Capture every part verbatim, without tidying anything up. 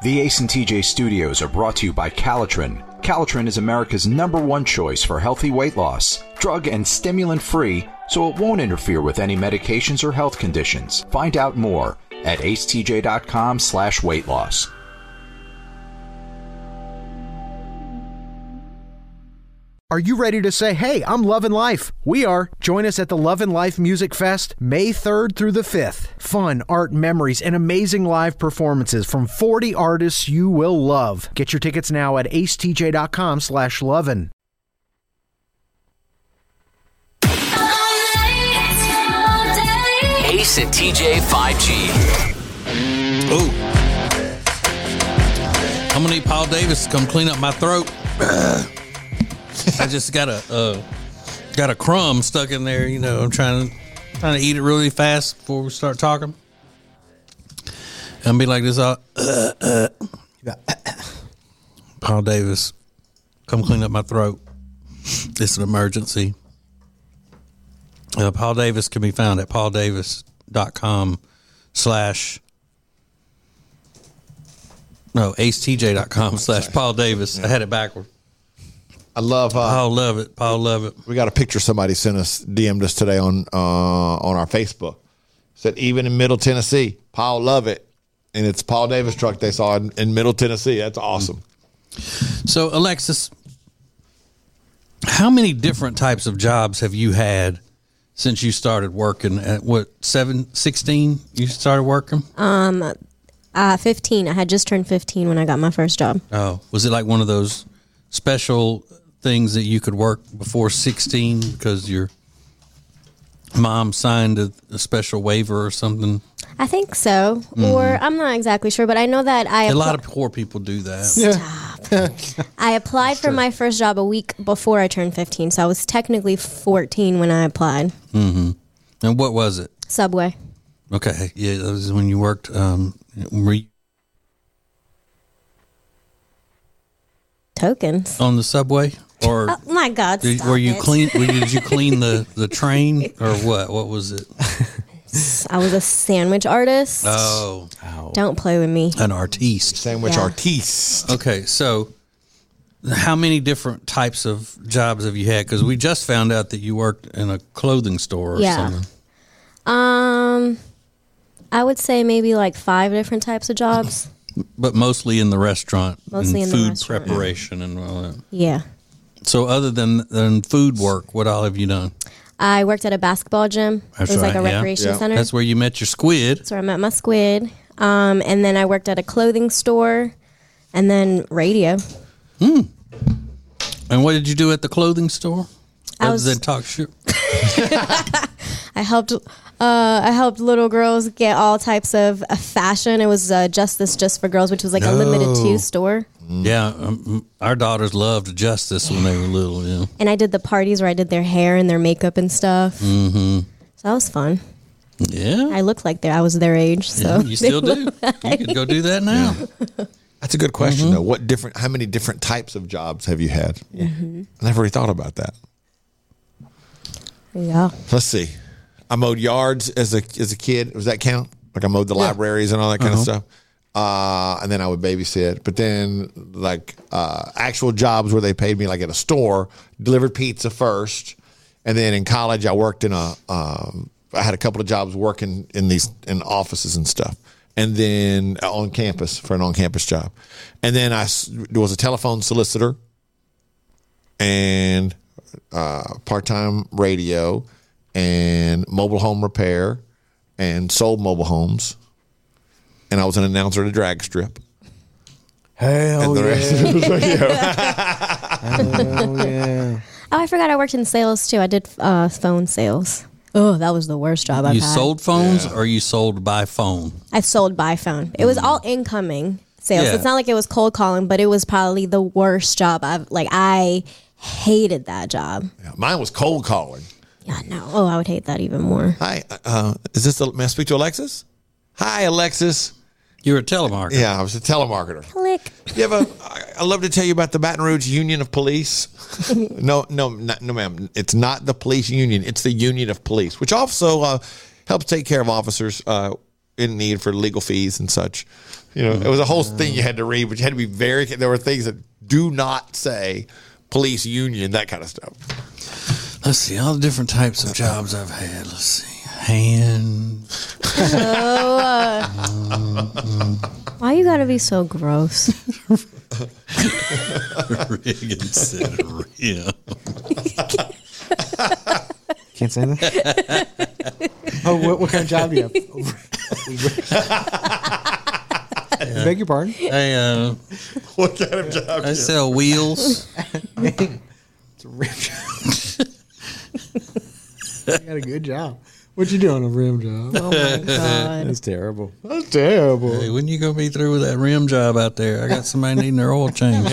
The Ace and T J studios are brought to you by Calitrin. Calitrin is America's number one choice for healthy weight loss. Drug and stimulant free, so it won't interfere with any medications or health conditions. Find out more at acetj.com slash weight loss. Are you ready to say, hey, I'm loving life? We are. Join us at the Love and Life Music Fest, May third through the fifth. Fun, art, memories, and amazing live performances from forty artists you will love. Get your tickets now at acetj.com slash lovin'. Ace and T J five G. Ooh. I'm gonna need Paul Davis to come clean up my throat. I just got a uh, got a crumb stuck in there. You know, I'm trying to trying to eat it really fast before we start talking. And be like this all. Uh, uh. Paul Davis, come clean up my throat. It's an emergency. Uh, Paul Davis can be found at pauldavis.com slash no acetj.com slash Paul Davis. I had it backward. I love. Uh, Paul love it. Paul love it. We got a picture somebody sent us, D M'd us today on uh, on our Facebook. Said even in Middle Tennessee, Paul love it, and it's Paul Davis truck they saw in, in Middle Tennessee. That's awesome. So Alexis, how many different types of jobs have you had since you started working? At what, seven, sixteen? You started working? Um, uh, fifteen. I had just turned fifteen when I got my first job. Oh, was it like one of those special things that you could work before sixteen because your mom signed a, a special waiver or something? I think so. Mm-hmm. Or I'm not exactly sure, but I know that I... A lot of poor people do that. Stop. I applied for my first job a week before I turned fifteen, so I was technically fourteen when I applied. Mm-hmm. And what was it? Subway. Okay. Yeah, that was when you worked... Um, were you tokens on the subway? Or oh my God! Did, stop were you it. clean? Did you clean the, the train or what? What was it? I was a sandwich artist. Oh, don't play with me. An artiste, sandwich Yeah. artiste. Okay, so how many different types of jobs have you had? Because we just found out that you worked in a clothing store or Yeah. something. Um, I would say maybe like five different types of jobs. But mostly in the restaurant, Mostly and in the food restaurant. preparation and all that. Yeah. So other than, than food work, what all have you done? I worked at a basketball gym. That's it was like right, a yeah. recreation Yeah. center. That's where you met your squid. That's where I met my squid. Um, and then I worked at a clothing store, and then radio. Hmm. And what did you do at the clothing store? I Other was- than talk shit. I helped. Uh, I helped little girls get all types of uh, fashion. It was uh, Justice Just for Girls, which was like a limited No. two store. Yeah, um, our daughters loved Justice when they were little. Yeah. And I did the parties where I did their hair and their makeup and stuff. Mm-hmm. So that was fun. Yeah. I looked like they- I was their age. So Yeah, you still do. You could go do that now. That's a good question, Mm-hmm. though. What different? How many different types of jobs have you had? Mhm. I never really thought about that. Yeah. Let's see. I mowed yards as a as a kid. Does that count? Like I mowed the Yeah. libraries and all that kind Uh-huh. of stuff. Uh, and then I would babysit. But then like uh, actual jobs where they paid me like at a store, delivered pizza first. And then in college, I worked in a, um, I had a couple of jobs working in these, in offices and stuff. And then on campus for an on-campus job. And then I s- was a telephone solicitor and uh, part-time radio and mobile home repair and sold mobile homes. And I was an announcer at a drag strip. Hell And the yeah. rest of it was radio. Hell yeah. Oh, I forgot I worked in sales too. I did uh, phone sales. Oh, that was the worst job I've You had. sold phones or you sold by phone? I sold by phone. It was all incoming sales. Yeah. It's not like it was cold calling, but it was probably the worst job I've like. I hated that job. Yeah, mine was cold calling. Yeah, no. Oh, I would hate that even more. Hi, uh, is this, may I speak to Alexis? Hi, Alexis. You're a telemarketer. Yeah, I was a telemarketer. Click. You have a, I- I love to tell you about the Baton Rouge Union of Police. no, no, not, no, ma'am. It's not the police union. It's the Union of Police, which also uh, helps take care of officers uh, in need for legal fees and such. You know, it was a whole thing you had to read, but you had to be very. There were things that do not say police union, that kind of stuff. Let's see all the different types of jobs I've had. Let's see, hand. Oh, uh, why you gotta be so gross? Reagan said rim. Can't say that. Oh, what, what kind of job do you have? Beg your pardon? I, uh, What kind of job? I sell wheels. It's a rim job. You got a good job. What you doing, a rim job? Oh my god! That's terrible. That's terrible. Hey, when you gonna be through with that rim job out there? I got somebody needing their oil change.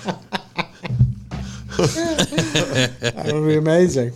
That would be amazing.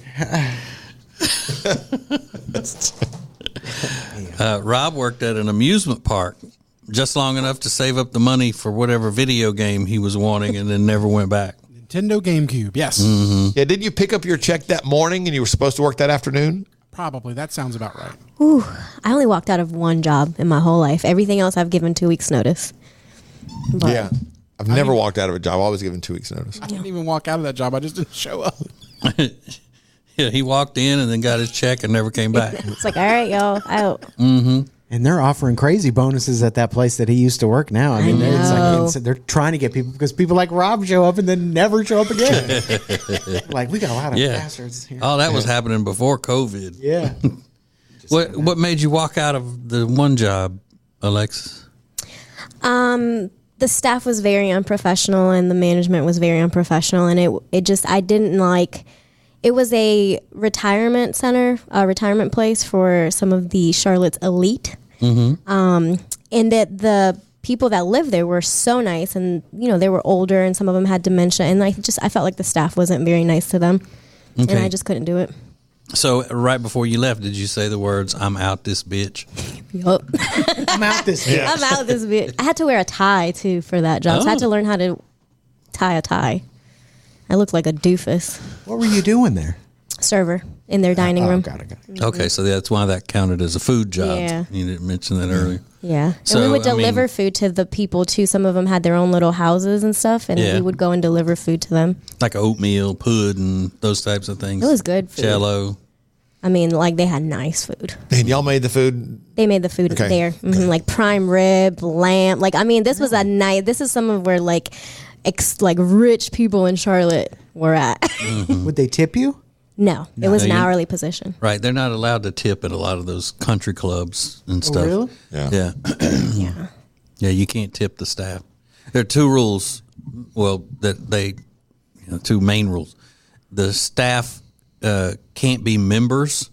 Uh, Rob worked at an amusement park just long enough to save up the money for whatever video game he was wanting, and then never went back. Nintendo GameCube, yes. Yeah, didn't you pick up your check that morning and you were supposed to work that afternoon? Probably. That sounds about right. Ooh, I only walked out of one job in my whole life. Everything else I've given two weeks notice. But Yeah. I've never walked out of a job. I've always given two weeks notice. I didn't even walk out of that job. I just didn't show up. Yeah, he walked in and then got his check and never came back. it's like, all right, y'all, out. And they're offering crazy bonuses at that place that he used to work now. I mean, I it's know. like it's, they're trying to get people because people like Rob show up and then never show up again. Like, we got a lot of Yeah. bastards here. Oh, that was happening before COVID. Yeah. What What made you walk out of the one job, Alexis? Um, the staff was very unprofessional and the management was very unprofessional, and it it just I didn't like. It was a retirement center, a retirement place for some of the Charlotte's elite, Mm-hmm. um, and that the people that lived there were so nice, and you know they were older, and some of them had dementia, and I just I felt like the staff wasn't very nice to them, and Okay. I just couldn't do it. So right before you left, did you say the words, "I'm out this bitch"? Yup. I'm out this day. I'm out this bit. I had to wear a tie too for that job, so I had to Oh. learn how to tie a tie. I looked like a doofus. What were you doing there? Server in their dining Oh, room. got it, got it. Okay, so that's why that counted as a food job. Yeah. You didn't mention that earlier. Yeah. So, and we would I mean- deliver food to the people too. Some of them had their own little houses and stuff, and Yeah. we would go and deliver food to them. Like oatmeal, pudding, those types of things. It was good food. Jello. I mean, like they had nice food. And y'all made the food. They made the food Okay. there, hmm like prime rib, lamb. Like I mean, this was a night. This is some of where like, ex, like rich people in Charlotte were at. Would they tip you? no, it was an you- hourly position. Right. They're not allowed to tip at a lot of those country clubs and stuff. really? Yeah. Yeah. Yeah. Yeah, you can't tip the staff. There are two rules. Well, that they, you know, two main rules. The staff uh, can't be members,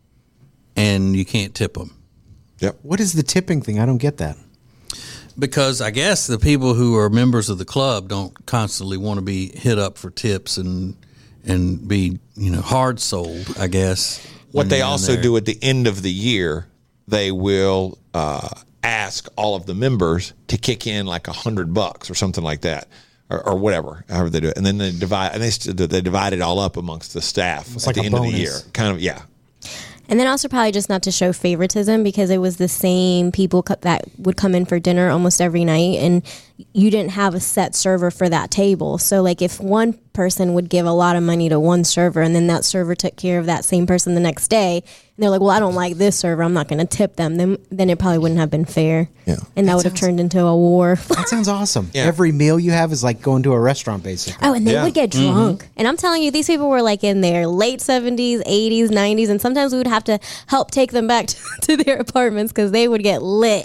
and you can't tip them Yep. What is the tipping thing? I don't get that. because I guess the people who are members of the club don't constantly want to be hit up for tips and and be you know hard sold. I guess What when they you're in also there. do at the end of the year, they will uh, ask all of the members to kick in like a hundred bucks or something like that, or, or whatever, however they do it, and then they divide and they st- they divide it all up amongst the staff at like the a end of the bonus. year. Kind of, yeah. And then also probably just not to show favoritism because it was the same people co- that would come in for dinner almost every night, and you didn't have a set server for that table. So like if one person would give a lot of money to one server and then that server took care of that same person the next day, and they're like, well, I don't like this server, I'm not going to tip them, then then it probably wouldn't have been fair. Yeah. And that, would have turned into a war. That sounds awesome. Yeah. Every meal you have is like going to a restaurant, basically. Oh, and they Yeah. would get drunk. And I'm telling you, these people were like in their late seventies, eighties, nineties, and sometimes we would have to help take them back to, to their apartments because they would get lit.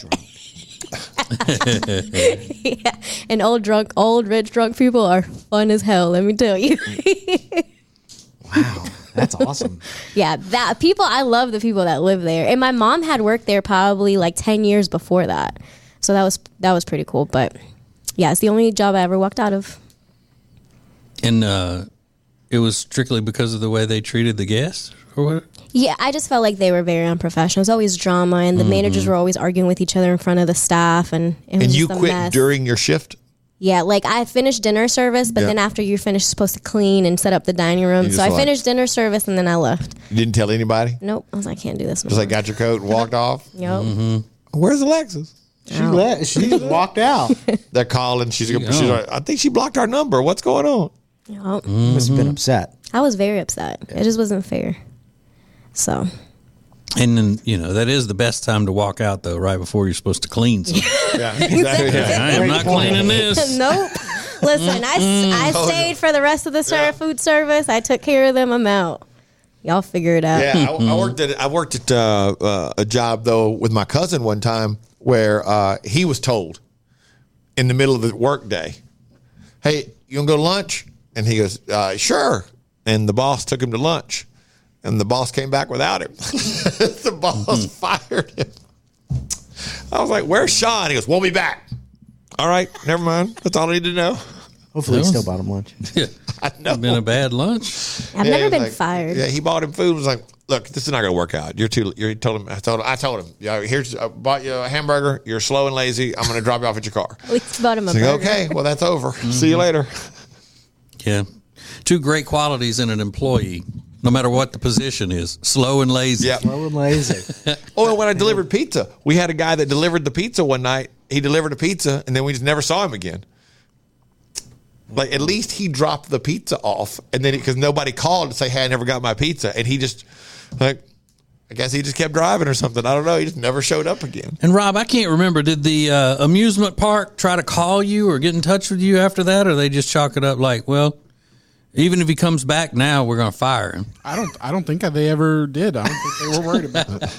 Yeah. And old drunk, old rich drunk people are fun as hell, let me tell you. Wow, that's awesome. Yeah, that people, I love the people that live there. And my mom had worked there probably like ten years before that. So that was that was pretty cool. But yeah, it's the only job I ever walked out of. and uh, it was strictly because of the way they treated the guests, or what? Yeah, I just felt like they were very unprofessional. It was always drama, and the managers were always arguing with each other in front of the staff, and it was And you just a quit mess. during your shift. Yeah, like I finished dinner service, but Yeah. then after you finish, supposed to clean and set up the dining room. You So just I like- finished dinner service, and then I left. You didn't tell anybody. Nope, I was like, I can't do this. Just like got your coat and walked off. Yep. Where's Alexis? She left. She just walked out. They're calling. She's, Yeah. she's like, I think she blocked our number. What's going on? Yep. Must have been upset. I was very upset. It just wasn't fair. So And then, you know, that is the best time to walk out, though, right before you're supposed to clean something. Yeah, exactly. Yeah, I am not cleaning this. nope. Listen, I, I stayed for the rest of the ser- Yeah. food service. I took care of them. I'm out. Y'all figure it out. Yeah, I, I worked at I worked at uh, uh, a job though with my cousin one time where uh, he was told in the middle of the work day, "Hey, you gonna go to lunch?" And he goes, uh, "Sure." And the boss took him to lunch, and the boss came back without him. The boss fired him. I was like, "Where's Sean?" He goes, "We'll be back." All right, never mind. That's all I need to know. Hopefully, he That still was- bought him lunch. Yeah. I know. Been a bad lunch. I've Yeah, never he was been like- fired. Yeah, he bought him food. And was like, "Look, this is not going to work out. You're too." You told him. I told. I told him. Yeah, here's. I bought you a hamburger. You're slow and lazy. I'm going to drop you off at your car. At least bought him a He's like, burger. okay, well that's over. See you later. Yeah. Two great qualities in an employee, no matter what the position is: slow and lazy. Yeah. Slow and lazy. Oh, and when I delivered pizza, we had a guy that delivered the pizza one night. He delivered a pizza, and then we just never saw him again. Like at least he dropped the pizza off, and then because nobody called to say, "Hey, I never got my pizza," and he just like, I guess he just kept driving or something. I don't know. He just never showed up again. And Rob, I can't remember. Did the uh, amusement park try to call you or get in touch with you after that, or they just chalk it up like, well, even if he comes back now, we're going to fire him? I don't. I don't think they ever did. I don't think they were worried about it.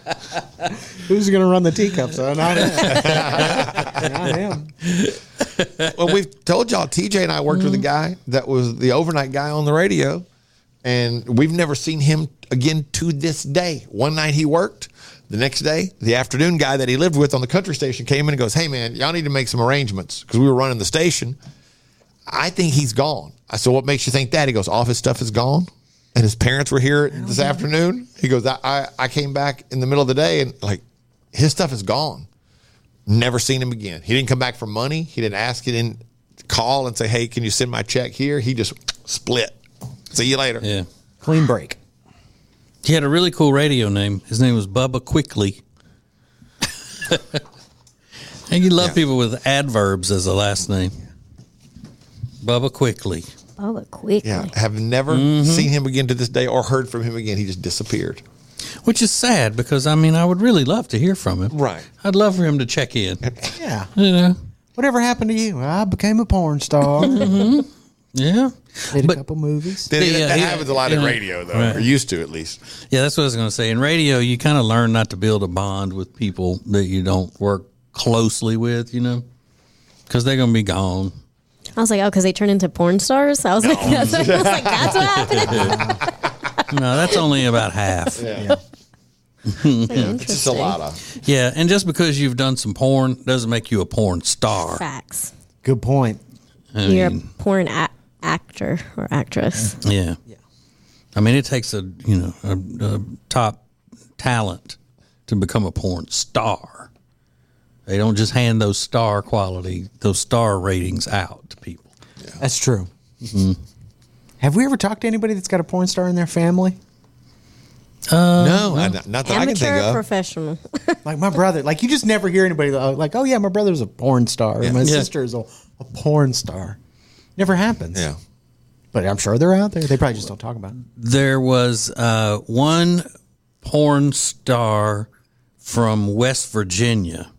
Who's going to run the teacups? Uh, not him. Not him. Well, we've told y'all, T J and I worked with a guy that was the overnight guy on the radio, and we've never seen him again to this day. One night he worked. The next day, the afternoon guy that he lived with on the country station came in and goes, "Hey, man, y'all need to make some arrangements," because we were running the station. I think he's gone. I said, "What makes you think that?" He goes, "All of his stuff is gone. And his parents were here this afternoon." He goes, I, I, I came back in the middle of the day and like his stuff is gone. Never seen him again. He didn't come back for money. He didn't ask. He didn't call and say, "Hey, can you send my check here?" He just split. See you later. Yeah. Clean break. He had a really cool radio name. His name was Bubba Quickly. And you love Yeah. people with adverbs as a last name. Bubba Quickly. Oh, but quickly. Yeah. Have never seen him again to this day or heard from him again. He just disappeared. Which is sad because, I mean, I would really love to hear from him. Right. I'd love for him to check in. Yeah. You know? Whatever happened to you? Well, I became a porn star. Yeah. Did a But- couple movies. That, Yeah, that yeah, happens a lot in yeah. radio, though, Right. or used to at least. Yeah, that's what I was going to say. In radio, you kind of learn not to build a bond with people that you don't work closely with, you know, because they're going to be gone. I was like, oh, because they turned into porn stars. I was like, that's, I was like, that's what happened. No, that's only about half. Yeah. It's just a lot of. Yeah, and just because you've done some porn doesn't make you a porn star. Facts. Good point. I You're mean, a porn a- actor or actress. yeah. Yeah. I mean, it takes a, you know, a, a top talent to become a porn star. They don't just hand those star quality, those star ratings out to people. That's true. Have we ever talked to anybody that's got a porn star in their family? No, I, not that I can think Amateur, of. professional. Like my brother. Like you just never hear anybody uh, like, oh yeah, my brother's a porn star. Or my Yeah. sister is a, a porn star. Never happens. Yeah. But I'm sure they're out there. They probably just don't talk about it. There was uh, one porn star from West Virginia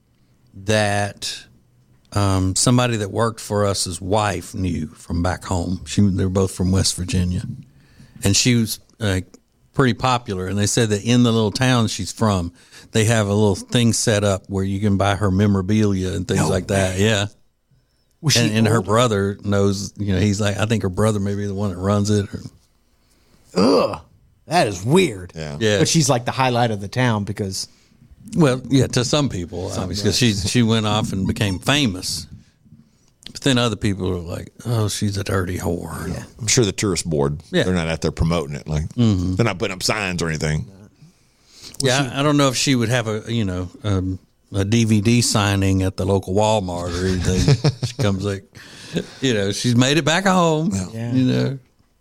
that um, somebody that worked for us, his wife, knew from back home. She, they were both from West Virginia, and she was uh, pretty popular. And they said that in the little town she's from, they have a little thing set up where you can buy her memorabilia and things like that. Yeah. Was she And, and her old? brother knows, you know, he's like, I think her brother may be the one that runs it. Or, Ugh. That is weird. Yeah. yeah. But she's like the highlight of the town because Well, yeah, to some people, obviously, because she she went off and became famous. But then other people are like, "Oh, she's a dirty whore." Yeah. I'm sure the tourist board, Yeah. they're not out there promoting it. Like they're not putting up signs or anything. Yeah, I, I don't know if she would have a you know um, a D V D signing at the local Walmart or anything. She comes like, you know, she's made it back home. Yeah. You know,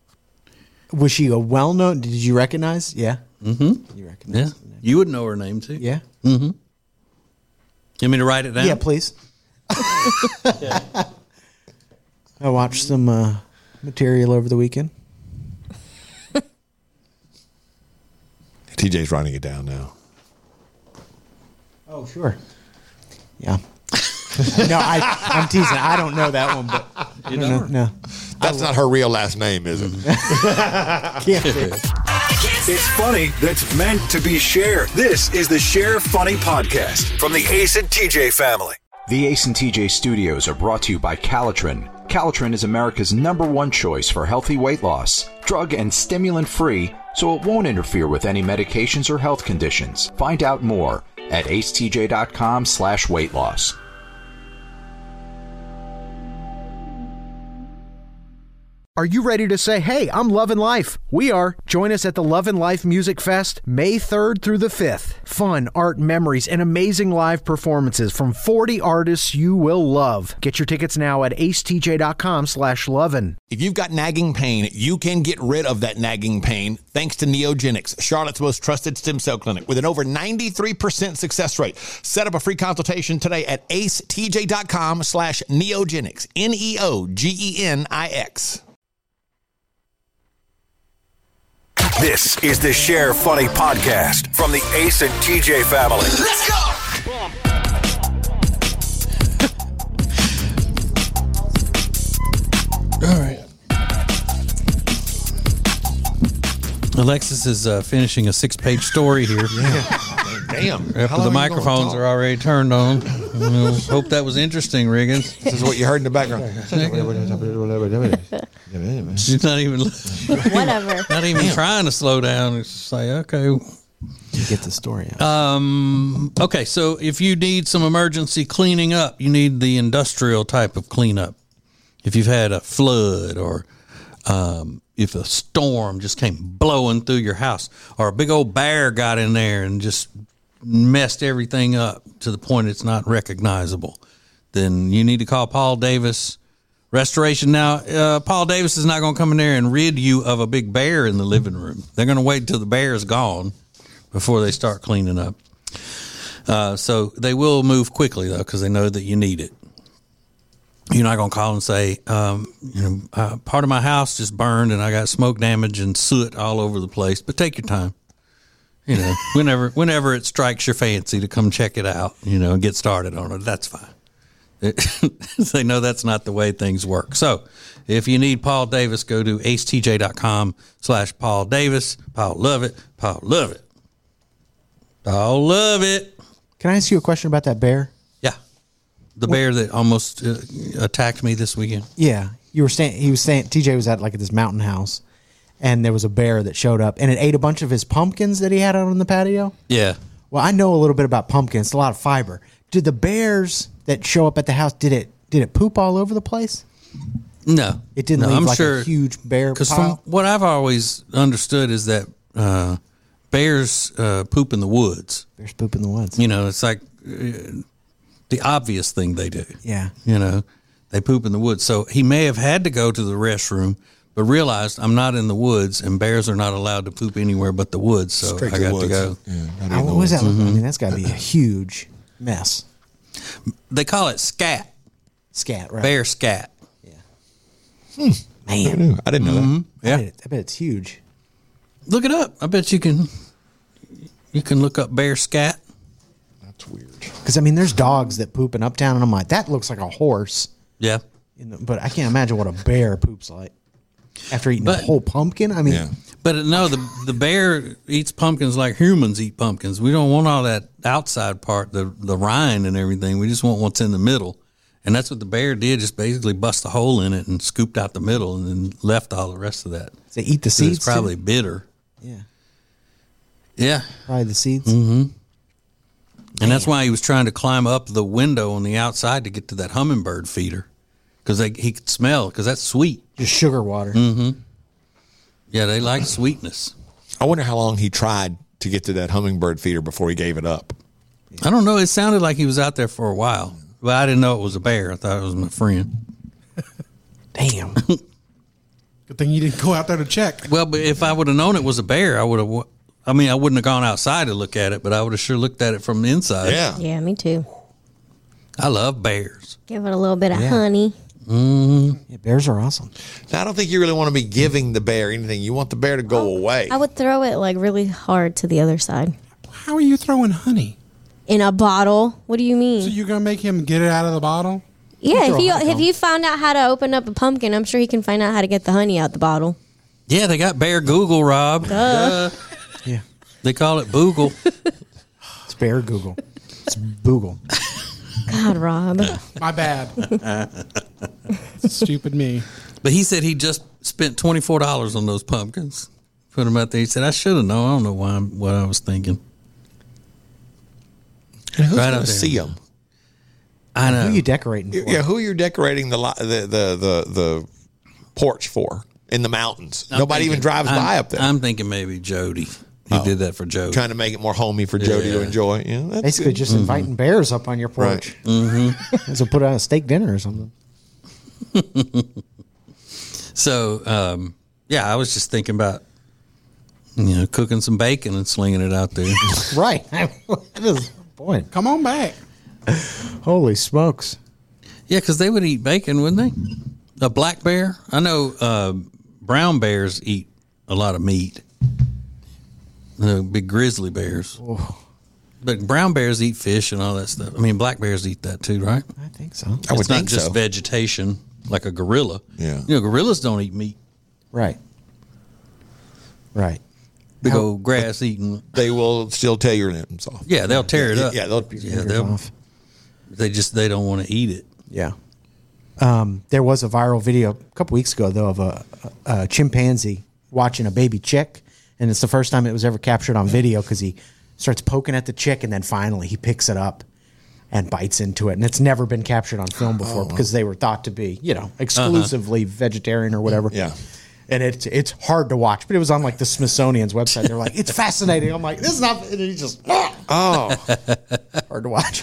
was she a well known? Did you recognize? Yeah. Mm-hmm. You yeah, recognize? you would know her name too. Yeah. You want me to write it down? Yeah, please. I watched some uh, material over the weekend. T J's writing it down now. Oh, sure. Yeah. No, I, I'm teasing. I don't know that one, but you know, no. That's not her real last name, is it? Can't be. It's funny that's meant to be shared. This is the Share Funny Podcast from the Ace and T J family. The Ace and T J studios are brought to you by Calitrin. Calitrin is America's number one choice for healthy weight loss. Drug and stimulant free, so it won't interfere with any medications or health conditions. Find out more at acetj.com slash weight loss. Are you ready to say, hey, I'm loving life? We are. Join us at the Love and Life Music Fest, May third through the fifth. Fun, art, memories, and amazing live performances from forty artists you will love. Get your tickets now at acetj.com slash lovin'. If you've got nagging pain, you can get rid of that nagging pain thanks to Neogenics, Charlotte's most trusted stem cell clinic with an over ninety-three percent success rate. Set up a free consultation today at acetj.com slash Neogenics, N E O G E N I X. This is the Share Funny Podcast from the Ace and T J family. Let's go! All right. Alexis is uh, finishing a six-page story here. Damn. After the microphones are already turned on. We'll hope that was interesting, Riggins. This is what you heard in the background. She's not even Whatever. not even trying to slow down. It's just like, okay. You get the story out. Um, okay, so if you need some emergency cleaning up, you need the industrial type of cleanup. If you've had a flood or um, if a storm just came blowing through your house or a big old bear got in there and just messed everything up to the point it's not recognizable, then you need to call Paul Davis Restoration. Now, uh, Paul Davis is not going to come in there and rid you of a big bear in the living room. They're going to wait until the bear is gone before they start cleaning up. Uh, so they will move quickly, though, because they know that you need it. You're not going to call and say, um, you know, uh, part of my house just burned and I got smoke damage and soot all over the place. But take your time. You know, whenever whenever it strikes your fancy to come check it out, you know, and get started on it, that's fine. They know that's not the way things work. So if you need Paul Davis, go to acetj.com slash Paul Davis. Paul love it. Paul love it. Paul love it. Can I ask you a question about that bear? Yeah. The bear that almost uh, attacked me this weekend. Yeah. You were saying, he was saying, T J was at like this mountain house and there was a bear that showed up and it ate a bunch of his pumpkins that he had out on the patio. Yeah. Well, I know a little bit about pumpkins. It's a lot of fiber. Did the bears that show up at the house, did it did it poop all over the place? No. It didn't no, leave I'm like sure, a huge bear Because pile? from what I've always understood is that uh, bears uh, poop in the woods. Bears poop in the woods. You know, it's like uh, the obvious thing they do. Yeah. You know, they poop in the woods. So he may have had to go to the restroom, but realized I'm not in the woods and bears are not allowed to poop anywhere but the woods. So Straight I to the got woods. to go. Yeah, not How, in the what was that? woods. I mean, that's got to be a huge mess. They call it scat, Scat, right? bear scat. Man, I didn't know that. Yeah. I bet, I bet it's huge. Look it up. I bet you can. You can look up bear scat. That's weird. Because, I mean, there's dogs that poop in Uptown, and I'm like, that looks like a horse. Yeah. In the, but I can't imagine what a bear poops like. After eating But- a whole pumpkin? I mean, Yeah. But no, the the bear eats pumpkins like humans eat pumpkins. We don't want all that outside part, the the rind and everything. We just want what's in the middle, and that's what the bear did. Just basically bust a hole in it and scooped out the middle, and then left all the rest of that. they eat the So seeds. it's probably too? bitter. Yeah, Yeah, probably the seeds. Mm-hmm. and that's why he was trying to climb up the window on the outside to get to that hummingbird feeder, because he could smell because that's sweet. Just sugar water. Mm-hmm. Yeah, they like sweetness. I wonder how long he tried to get to that hummingbird feeder before he gave it up. I don't know. It sounded like he was out there for a while, but I didn't know it was a bear. I thought it was my friend. Damn. Good thing you didn't go out there to check. Well, but if I would have known it was a bear, I would have. I mean, I wouldn't have gone outside to look at it, but I would have sure looked at it from the inside. Yeah. Yeah, me too. I love bears. Give it a little bit of Yeah. honey. Mm. Yeah, bears are awesome. Now, I don't think you really want to be giving the bear anything. You want the bear to go away. I would throw it like really hard to the other side. How are you throwing honey? In a bottle. What do you mean? So you're gonna make him get it out of the bottle? yeah, if throw he honeycomb. if he found out how to open up a pumpkin, I'm sure he can find out how to get the honey out the bottle. Yeah, they got bear Google, Rob. Duh. Yeah. They call it Boogle. It's bear Google. It's Boogle. God, Rob. My bad. Stupid me. But he said he just spent twenty-four dollars on those pumpkins. Put them out there. He said, I should have known. I don't know why I'm, what I was thinking. And who's Right going out to there. see them? I know. Who are you decorating for? Yeah, who are you decorating the li- the the the, the porch for in the mountains? I'm Nobody thinking- even drives I'm- by up there. I'm thinking maybe Jody. He did that for Jody. Trying to make it more homey for Jody to Yeah. enjoy. Yeah, that's Basically, good. just inviting bears up on your porch. Right. Mm-hmm. So put on a steak dinner or something. So, um, yeah, I was just thinking about, you know, cooking some bacon and slinging it out there. Right. What is the point? Come on back. Holy smokes. Yeah, because they would eat bacon, wouldn't they? A black bear? I know uh, brown bears eat a lot of meat. The big grizzly bears. But brown bears eat fish and all that stuff. I mean, black bears eat that too, right? I think so. I would It's not think just so. vegetation like a gorilla. Yeah. You know, gorillas don't eat meat. Right. Right. Big How- old grass eating. They will still tear your limbs off. Yeah, they'll tear it Yeah, up. yeah, they'll- yeah, Fingers they'll, off. they just they don't want to eat it. Yeah. Um, there was a viral video a couple weeks ago, though, of a, a, a chimpanzee watching a baby chick. And it's the first time it was ever captured on video because he starts poking at the chick and then finally he picks it up and bites into it. And it's never been captured on film before because they were thought to be, you know, exclusively vegetarian or whatever. Yeah. And it's it's hard to watch, but it was on like the Smithsonian's website. They're like, it's fascinating. I'm like, this is not. And he just, oh, hard to watch.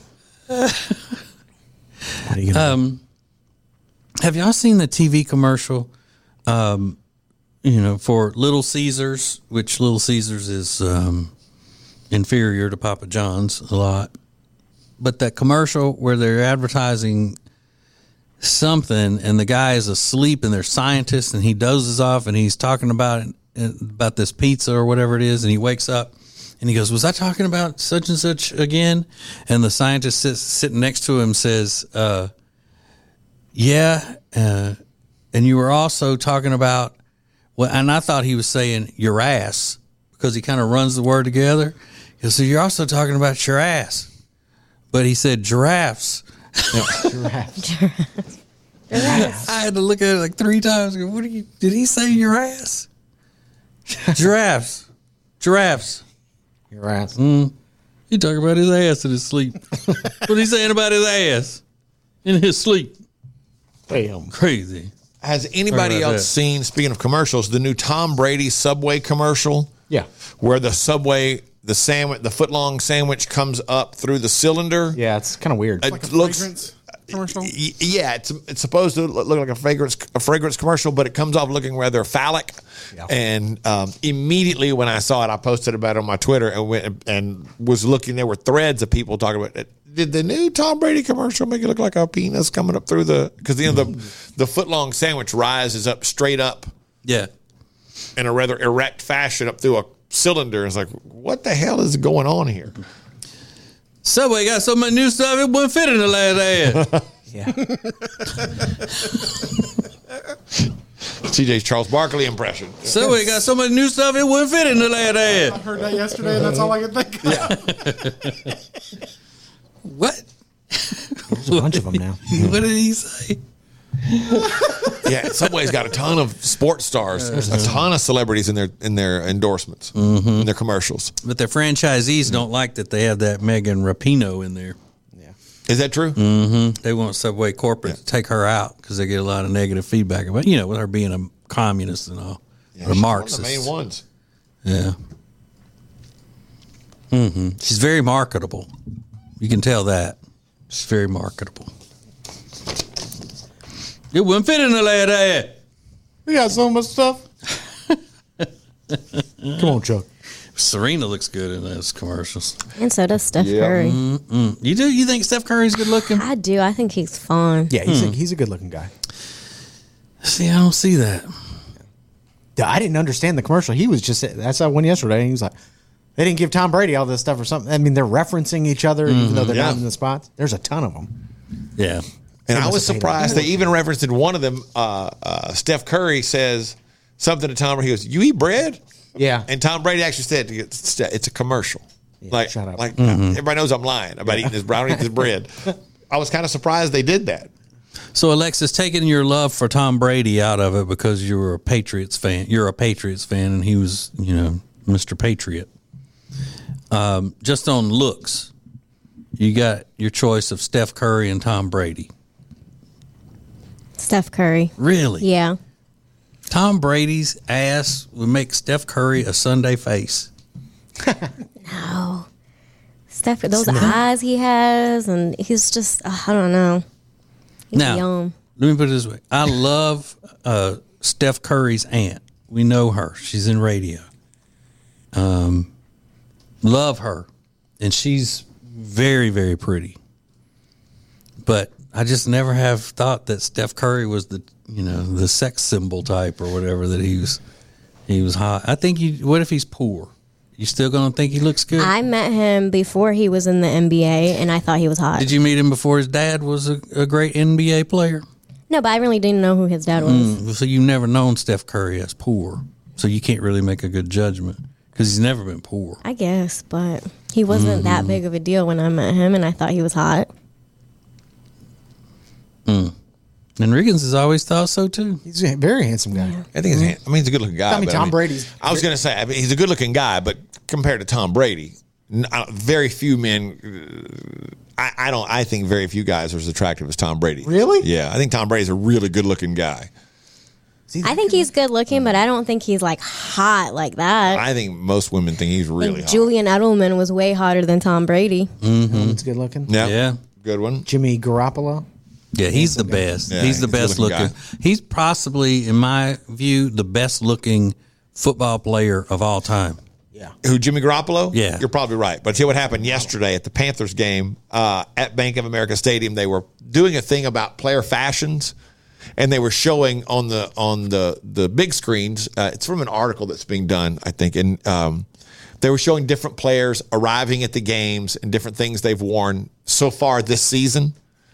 What are you gonna do? Um, have y'all seen the T V commercial? Um, you know, for Little Caesars, which Little Caesars is um, inferior to Papa John's a lot. But that commercial where they're advertising something and the guy is asleep and they're scientists and he dozes off and he's talking about it, about this pizza or whatever it is, and he wakes up and he goes, was I talking about such and such again? And the scientist sits, sitting next to him says, uh, yeah, uh, and you were also talking about, well, and I thought he was saying your ass because he kind of runs the word together. He goes, so you're also talking about your ass. But he said giraffes. Giraffe. I had to look at it like three times. Go, what do you? Did he say your ass? Giraffes, giraffes. Your ass. He talking about his ass in his sleep. What he saying about his ass in his sleep? Damn. Crazy. Has anybody Sorry about else that. seen, speaking of commercials, the new Tom Brady Subway commercial? Yeah. Where the Subway, the sandwich, the foot long sandwich comes up through the cylinder. Yeah, it's kind of weird. It Like a looks, fragrance commercial. y- yeah, it's it's supposed to look like a fragrance a fragrance commercial, but it comes off looking rather phallic. Yeah. And um, immediately when I saw it, I posted about it on my Twitter and went and was looking. There were threads of people talking about it. Did the new Tom Brady commercial make it look like a penis coming up through the? Because you know the the foot long sandwich rises up straight up Yeah. in a rather erect fashion up through a cylinder. It's like, what the hell is going on here? Subway got so much new stuff it wouldn't fit in the last ad. Yeah. T J's Charles Barkley impression. Subway got so much new stuff it wouldn't fit in the last I ad. heard that yesterday, and that's all I could think of. What? There's a bunch of them now. What did he say? Yeah, Subway's got a ton of sports stars, a ton of celebrities in their in their endorsements, in their commercials. But their franchisees don't like that they have that Megan Rapinoe in there. Is that true? Mm-hmm. They want Subway corporate to take her out because they get a lot of negative feedback about, you know, with her being a communist and all, Yeah, or she's Marxist. one of the main ones. Yeah. Mm-hmm. She's very marketable. You can tell that. She's very marketable. It wouldn't fit in the last ad. We got so much stuff. Come on, Chuck. Serena looks good in those commercials. And so does Steph Yeah. Curry. Mm-mm. You do? You think Steph Curry's good looking? I do. I think he's fun. Yeah, he's Hmm. a, he's a good looking guy. See, I don't see that. Yeah, I didn't understand the commercial. He was just I saw one yesterday, and he was like, they didn't give Tom Brady all this stuff or something. I mean, they're referencing each other, even though they're Yeah. not in the spots. There's a ton of them. Yeah. And They I must was have paid surprised him. they even referenced in one of them. Uh, uh, Steph Curry says something to Tom Brady. He goes, "You eat bread?" Yeah. And Tom Brady actually said, "It's, it's a commercial." like, shut up. like Mm-hmm. everybody knows I'm lying about eating this brown, eating this bread. I was kind of surprised they did that. So, Alexis, taking your love for Tom Brady out of it because you were a Patriots fan. You're a Patriots fan, and he was, you know, Mister Patriot. Um, just on looks, you got your choice of Steph Curry and Tom Brady. Steph Curry. Really? Yeah. Tom Brady's ass would make Steph Curry a Sunday face. No. Steph, those eyes he has, and he's just, uh, I don't know. He's Now, young. let me put it this way. I love uh, Steph Curry's aunt. We know her. She's in radio. Um, love her. And she's very, very pretty. But I just never have thought that Steph Curry was the, you know, the sex symbol type or whatever, that he was he was hot. I think you, what if he's poor? You still going to think he looks good? I met him before he was in the N B A, and I thought he was hot. Did you meet him before his dad was a, a great N B A player? No, but I really didn't know who his dad was. Mm, so you've never known Steph Curry as poor. So you can't really make a good judgment because he's never been poor. I guess, but he wasn't that big of a deal when I met him, and I thought he was hot. Mm. And Riggins has always thought so too. He's a very handsome guy. I think he's, hand- I mean, he's a good looking guy. I mean, but Tom Brady's- I was going to say, I mean, he's a good looking guy, but compared to Tom Brady, n- uh, very few men. Uh, I, I don't. I think very few guys are as attractive as Tom Brady. Really? Yeah, I think Tom Brady's a really good looking guy. I think he's good looking, but I don't think he's like hot like that. I think most women think he's really Like hot. Julian Edelman was way hotter than Tom Brady. He's good looking. Yeah, Yeah. good one. Jimmy Garoppolo. Yeah, he's the best. Yeah, he's the he's a best good-looking looking. He's possibly, in my view, the best looking football player of all time. Who, Jimmy Garoppolo? Yeah. You're probably right. But see what happened yesterday at the Panthers game uh, at Bank of America Stadium. They were doing a thing about player fashions, and they were showing on the on the the big screens. Uh, it's from an article that's being done, I think, and um, they were showing different players arriving at the games and different things they've worn so far this season.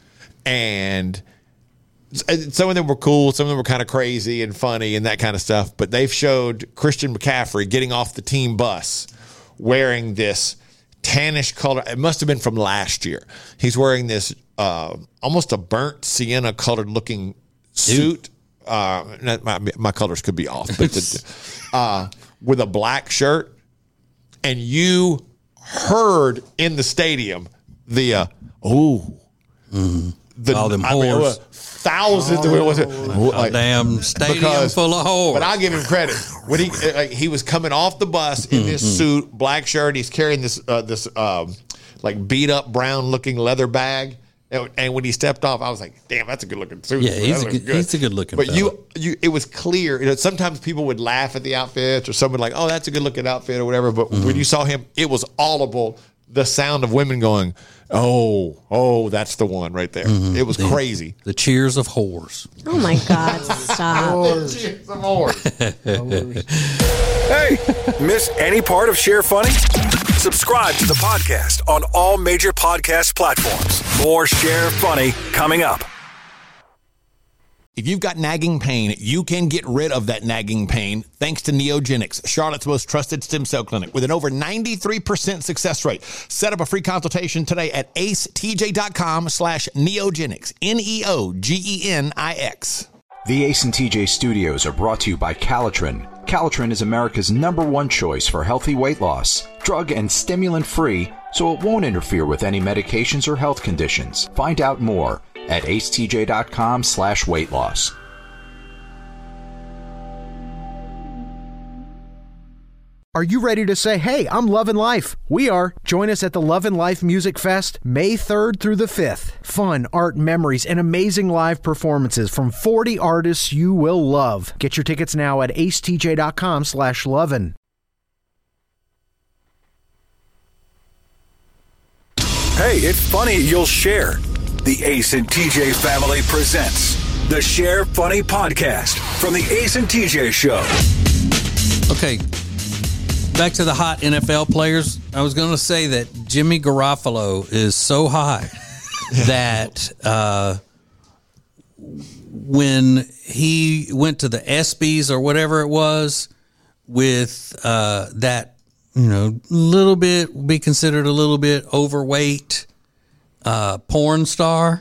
And some of them were cool, some of them were kind of crazy and funny and that kind of stuff. But they've showed Christian McCaffrey getting off the team bus wearing this tannish color. It must have been from last year. He's wearing this uh, almost a burnt sienna colored looking suit. Uh, not- my, my colors could be off, but the, uh, with a black shirt. And you heard in the stadium the uh, oh. The, All them I mean, it whores. was thousands of it was A damn stadium full of whores. But I'll give him credit when he like, he was coming off the bus in this Mm-hmm. suit, black shirt. He's carrying this uh, this um, like beat up brown looking leather bag. And, and when he stepped off, I was like, "Damn, that's a good looking suit." Yeah, he's That a looks good- he's a good-looking But fella. you, you, it was clear. You know, sometimes people would laugh at the outfits, or someone like, "Oh, that's a good looking outfit," or whatever. But Mm-hmm. when you saw him, it was audible. The sound of women going, "Oh, oh, that's the one right there." Mm-hmm. It was crazy. The cheers of whores. Oh my God, stop. Hey, miss any part of Share Funny? Subscribe to the podcast on all major podcast platforms. More Share Funny coming up. If you've got nagging pain, you can get rid of that nagging pain thanks to Neogenics, Charlotte's most trusted stem cell clinic with an over ninety-three percent success rate. Set up a free consultation today at acetj.com slash neogenics, N E O G E N I X. The Ace and T J studios are brought to you by Calitrin. Calitrin is America's number one choice for healthy weight loss. Drug and stimulant free, so it won't interfere with any medications or health conditions. Find out more at acetj.com slash weight loss. Are you ready to say, hey, I'm loving life? We are. Join us at the Love and Life Music Fest, May third through the fifth. Fun, art, memories, and amazing live performances from forty artists you will love. Get your tickets now at acetj.com slash lovin'. Hey, it's funny you'll share. The Ace and T J family presents the Share Funny Podcast from the Ace and T J Show. Okay, back to the hot N F L players. I was going to say that Jimmy Garoppolo is so hot that uh, when he went to the ESPYs or whatever it was with uh, that, you know, little bit, be considered a little bit overweight uh, porn star,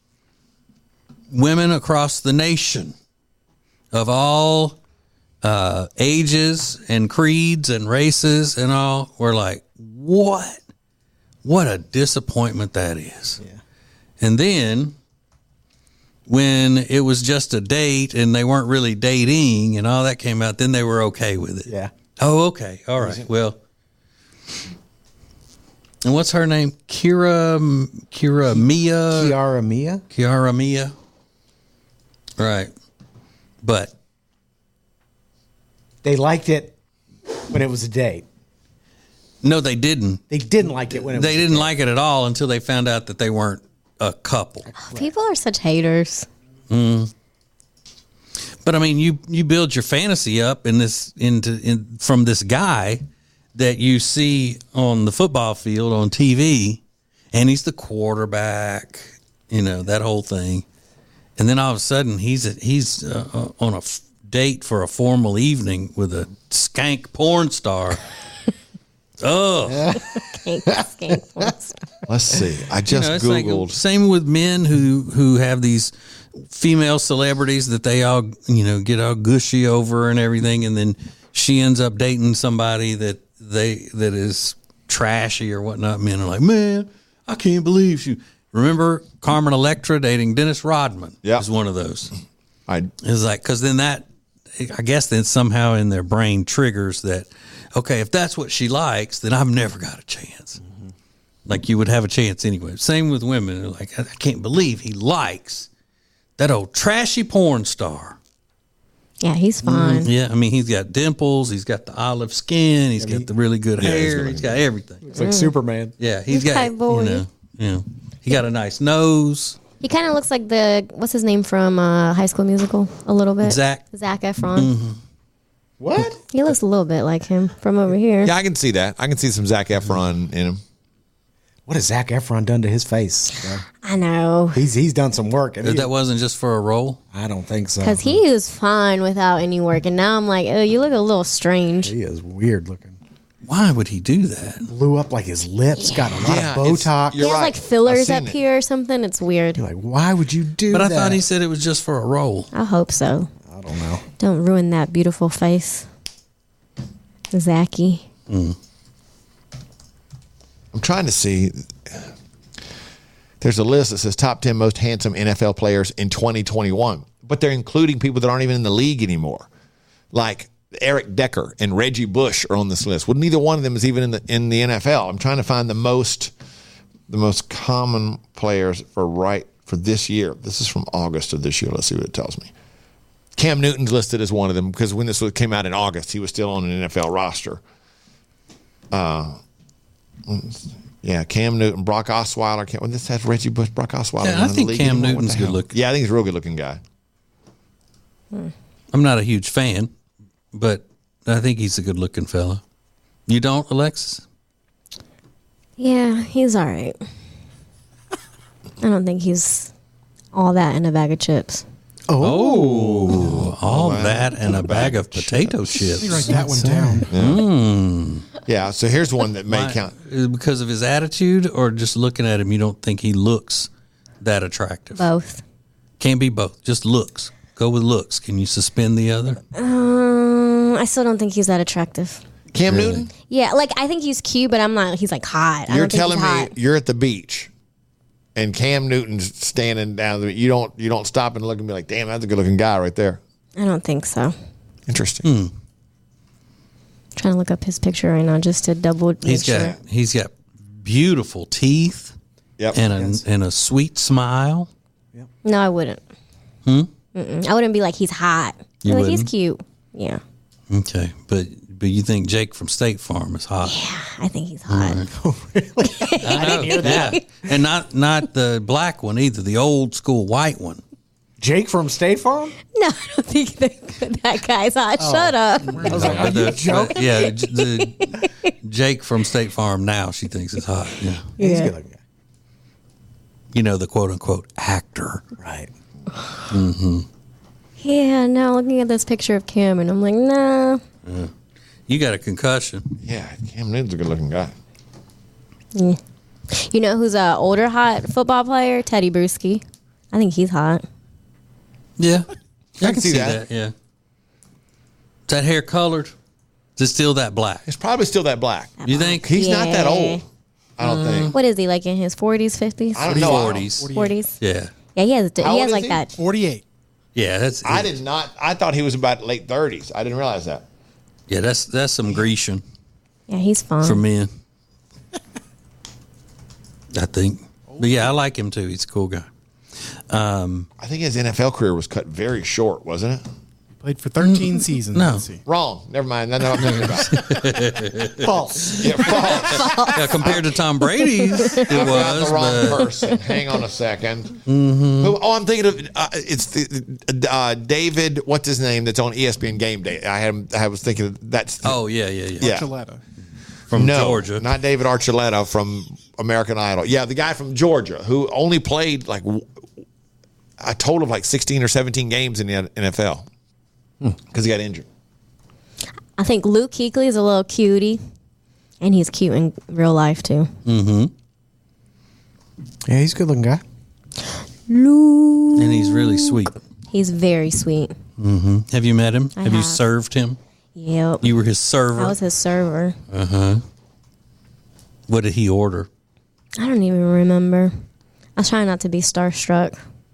women across the nation of all uh, ages and creeds and races and all were like, what? What a disappointment that is. Yeah. And then when it was just a date and they weren't really dating and all that came out, then they were okay with it. Yeah. Oh, okay. All right. Well, and what's her name? Kira, Kira Mia? Kiara Mia? Kiara Mia. Right. But they liked it when it was a date. No, they didn't. They didn't like it when it they was didn't a date. like it at all until they found out that they weren't a couple. People are such haters. Mm. But I mean, you you build your fantasy up in this into in from this guy that you see on the football field on T V, and he's the quarterback, you know, that whole thing. And then all of a sudden, he's a, he's uh, on a f- date for a formal evening with a skank porn star. Oh, Skank, skank porn star. Let's see. I just you know, it's like Googled. same with men who who have these female celebrities that they all, you know, get all gushy over and everything, and then she ends up dating somebody that they that is trashy or whatnot. Men are like, man, I can't believe she. Remember Carmen Electra dating Dennis Rodman? Yeah, was one of those. I it's like because then that, I guess then somehow in their brain triggers that. Okay, if that's what she likes, then I've never got a chance. Mm-hmm. Like you would have a chance anyway. Same with women. They're like, I can't believe he likes that old trashy porn star. Yeah, he's fine. Mm, yeah, I mean, he's got dimples. He's got the olive skin. He's Yeah, got he- the really good Yeah, he's hair. really He's got everything. Looks like Superman. Yeah, he's got, Hi, boy. you know, you know, he got a nice nose. He kind of looks like the, what's his name from uh, High School Musical a little bit? Zach. Zac Efron. Mm-hmm. What? He looks a little bit like him from over here. yeah, I can see that. I can see some Zac Efron in him. What has Zac Efron done to his face? bro? I know. He's he's done some work. And he- That wasn't just for a role. I don't think so. Because he was fine without any work. And now I'm like, oh, you look a little strange. He is weird looking. Why would he do that? Blew up like his lips. Got a lot Yeah, of it's- Botox. He you're has right. like I've fillers seen up it. here or something. It's weird. You're like, why would you do But that? I thought he said it was just for a role. I hope so. I don't know. Don't ruin that beautiful face. Zachy. I'm trying to see. There's a list that says top ten most handsome N F L players in twenty twenty-one, but they're including people that aren't even in the league anymore. Like Eric Decker and Reggie Bush are on this list. Well, neither one of them is even in the in the N F L. I'm trying to find the most the most common players for right for this year. This is from August of this year. Let's see what it tells me. Cam Newton's listed as one of them because when this came out in August, he was still on an N F L roster. Uh, yeah, Cam Newton, Brock Osweiler. Cam, well, this has Reggie Bush, Brock Osweiler. Yeah, I not in the think league Cam anymore. What Newton's the good hell? looking. Yeah, I think he's a real good looking guy. I'm not a huge fan, but I think he's a good looking fella. You don't, Alexis? Yeah, he's all right. I don't think he's all that in a bag of chips. Oh, all that and a bag of potato chips. You write that one down. Mm. Yeah, so here's one that may Why- count. Because of his attitude, or just looking at him, you don't think he looks that attractive? Both. Can't be both. Just looks. Go with looks. Can you suspend the other? Um, I still don't think he's that attractive. Cam Newton? Yeah, like I think he's cute, but I'm not. He's like hot. I You're don't think telling he's me hot. you're at the beach and Cam Newton's standing down there. You don't you don't stop and look and be like, damn, that's a good looking guy right there. I don't think so. Interesting. Hmm. Trying to look up his picture right now just to double make He's sure. got he's got beautiful teeth Yep. and a and a sweet smile. No, I wouldn't. Hmm? Mm-mm. I wouldn't be like he's hot. You like he's wouldn't? cute. Yeah. Okay, but but you think Jake from State Farm is hot. Yeah, I think he's hot. Right. I, I didn't hear that. Yeah. And not not the black one either, the old school white one. Jake from State Farm? No, I don't think that, that guy's hot. Oh. Shut up. I was like, are you The- joking? yeah, the Jake from State Farm now she thinks is hot. Yeah. He's Yeah. a good looking guy. You know, the quote unquote actor. Right. Mm-hmm. Yeah, now looking at this picture of Cam, and I'm like, nah. Yeah. You got a concussion. Yeah, Cam Newton's a good looking guy. Yeah. You know who's a older hot football player? Teddy Bruschi. I think he's hot. Yeah. I can see that. Yeah. Is that hair colored? Is it still that black? It's probably still that black. You think? He's not that Yeah. old. I don't think. What is he, like in his forties, fifties? I don't know. forties. forties? Yeah. Yeah, he has, he How old has is like he? that. forty-eight. Yeah, that's I did not. I thought he was about late thirties. I didn't realize that. Yeah, that's that's some Grecian Yeah, he's fine. for men. I think. But yeah, I like him too. He's a cool guy. Um, I think his N F L career was cut very short, wasn't it? Played for thirteen seasons. no. Let's see. Wrong. Never mind. That's what I'm thinking about. False. Yeah, false. yeah, compared to Tom Brady's, it I got was. the wrong but- person. Hang on a second. Who, oh, I'm thinking of uh, it's the, uh, David. What's his name? That's on E S P N Game Day. I had. him- I was thinking of, that's. Oh yeah, yeah, yeah. Yeah. Archuleta. From no, Georgia. not David Archuleta from American Idol. Yeah, the guy from Georgia who only played like w- a total of like sixteen or seventeen games in the N F L because he got injured. I think Luke Kuechly is a little cutie, and he's cute in real life too. Mm-hmm. Yeah, he's a good looking guy. Luke. And he's really sweet. He's very sweet. Mm-hmm. Have you met him? I have you have. served him? Yep. You were his server. I was his server. Uh huh. What did he order? I don't even remember. I was trying not to be starstruck.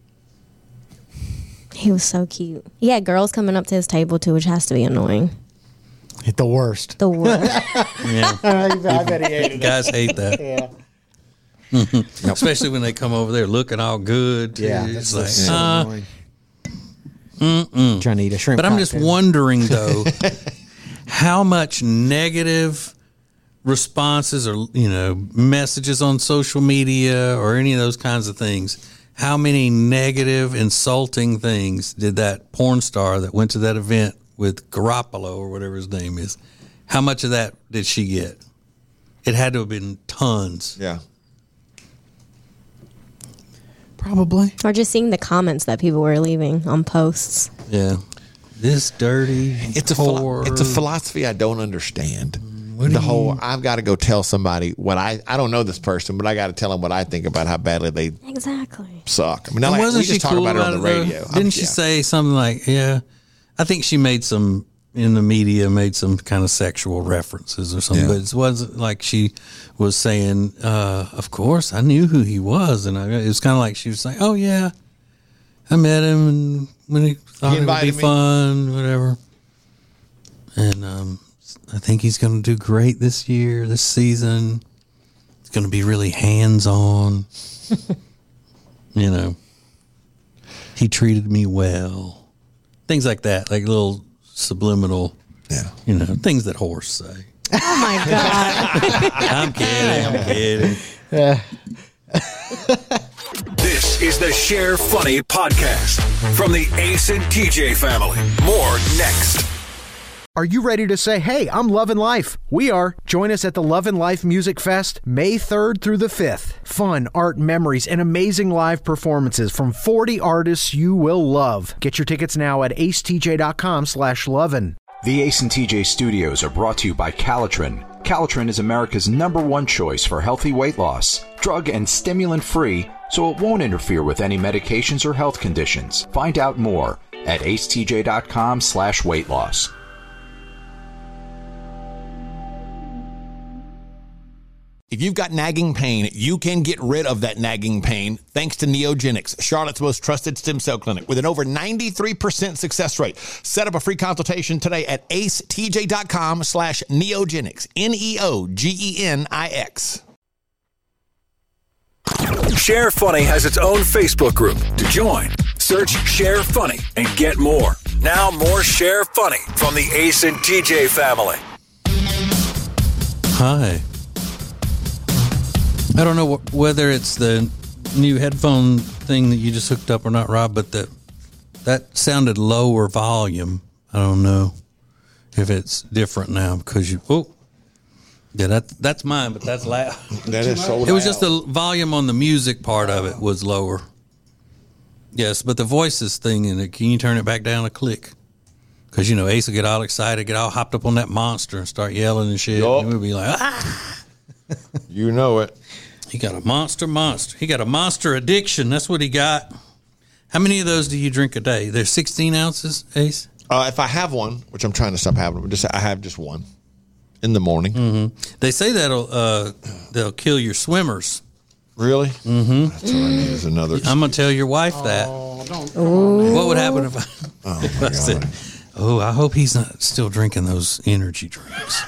He was so cute. He had girls coming up to his table too, which has to be annoying. Hit the worst. The worst. Yeah. I bet he hated Guys hate that. Yeah. Especially when they come over there looking all good. Yeah. It's That's like, so uh, annoying. mm-mm. Trying to eat a shrimp But I'm just cocktail. wondering, though, how much negative responses or, you know, messages on social media or any of those kinds of things, how many negative, insulting things did that porn star that went to that event with Garoppolo or whatever his name is, how much of that did she get? It had to have been tons. Yeah. Probably. Or just seeing the comments that people were leaving on posts. Yeah. This dirty It's a philo- whore. it's a philosophy I don't understand. What do the you- whole I've got to go tell somebody what I I don't know this person, but I got to tell them what I think about how badly they Exactly. suck. I mean, not And like, wasn't we just she talk cool about it on the it, though? radio. Didn't I'm- she yeah. say something like, yeah, I think she made some, in the media, made some kind of sexual references or something, Yeah. but it wasn't like she was saying, uh, of course, I knew who he was. And I, it was kind of like she was saying, oh, yeah, I met him and when he thought He it would be invited me. fun, whatever. And um, I think he's going to do great this year, this season. It's going to be really hands-on. You know, he treated me well. Things like that, like little subliminal, Yeah. you know, things that whores say. Oh my God. I'm kidding. I'm kidding. This is the Share Funny podcast from the Ace and T J family. More next. Are you ready to say, hey, I'm loving life? We are. Join us at the Love and Life Music Fest, May third through the fifth. Fun, art, memories, and amazing live performances from forty artists you will love. Get your tickets now at acetj.com slash lovin'. The Ace and T J studios are brought to you by Calitrin. Calitrin is America's number one choice for healthy weight loss. Drug and stimulant free, so it won't interfere with any medications or health conditions. Find out more at acetj.com slash weight loss. If you've got nagging pain, you can get rid of that nagging pain thanks to Neogenics, Charlotte's most trusted stem cell clinic with an over ninety-three percent success rate. Set up a free consultation today at acetj.com slash neogenics, N E O G E N I X. Share Funny has its own Facebook group. To join, search Share Funny and get more. Now more Share Funny from the Ace and T J family. Hi. I don't know wh- whether it's the new headphone thing that you just hooked up or not, Rob, but the, that sounded lower volume. I don't know if it's different now because you. Oh, yeah, that that's mine, but that's loud. That is so loud. It was just the volume on the music part of it was lower. Yes, but the voices thing in it, can you turn it back down a click? Because, you know, Ace will get all excited, get all hopped up on that monster and start yelling and shit. Yup. And we'll be like, ah! You know it. He got a monster monster. He got a monster addiction. That's what he got. How many of those do you drink a day? There's sixteen ounces, Ace? Uh, if I have one, which I'm trying to stop having, but just I have just one in the morning. Mm-hmm. They say that'll uh, they'll kill your swimmers. Really? Mm-hmm. That's what I need is another. I'm going to tell your wife that. Oh, don't. Come on, man. What would happen if I, Oh, if my I said, God. oh, I hope he's not still drinking those energy drinks.